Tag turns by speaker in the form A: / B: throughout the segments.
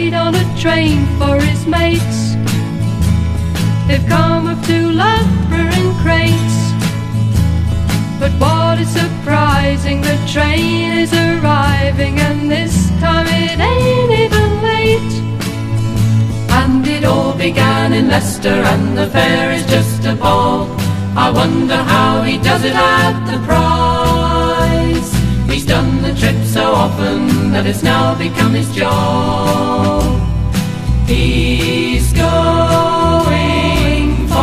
A: wait on a train for his mates. They've come up to Loughborough in crates. But what is surprising, the train is arriving, and this time it ain't even late. And it all began in Leicester, and the fare is just a ball. I wonder how he does it at the price. He's done the trip so often that it's now become his job. He's going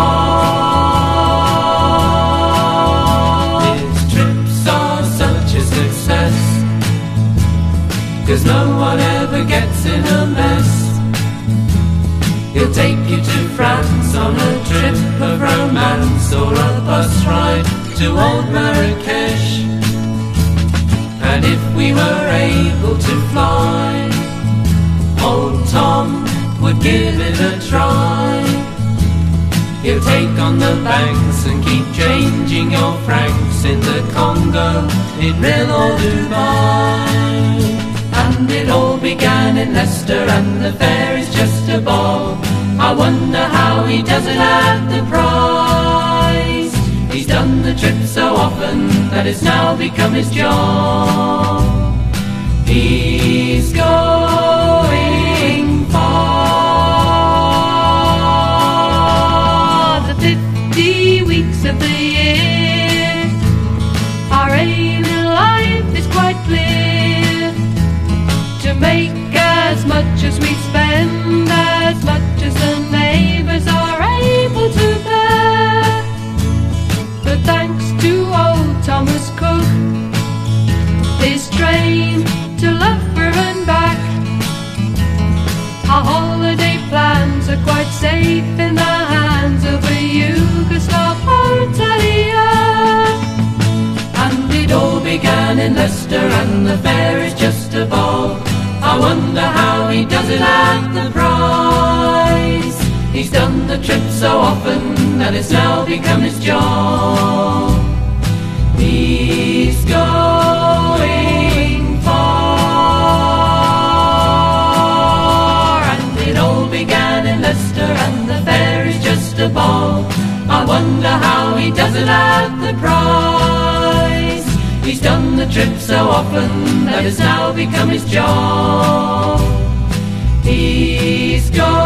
A: far. His trips are such a success, 'cause no one ever gets in a mess. He'll take you to France on a trip of romance, or a bus ride to old Marrakesh. And if we were able to fly, old Tom would give it a try. He'll take on the banks and keep changing your francs in the Congo, in Riyadh or Dubai. And it all began in Leicester, and the fare is just a ball. I wonder how he does it at the price. He's done the trip so often that it's now become his job. He's going far. The 50 weeks of the year, our aim in life is quite clear: to make as much as we spend, as much as the neighbours are able to bear. But thanks to old Thomas Cook, his train to Loughborough and back, our holiday plans are quite safe in the hands of a Yugoslav hotelier. And it all began in Leicester, and the fare is just a ball. I wonder how he does it at the price. He's done the trip so often that it's now become his job. He's going far. And it all began in Leicester, and the fare is just a ball. I wonder how he does it at the price. He's done the trip so often that it's now become his job. He's going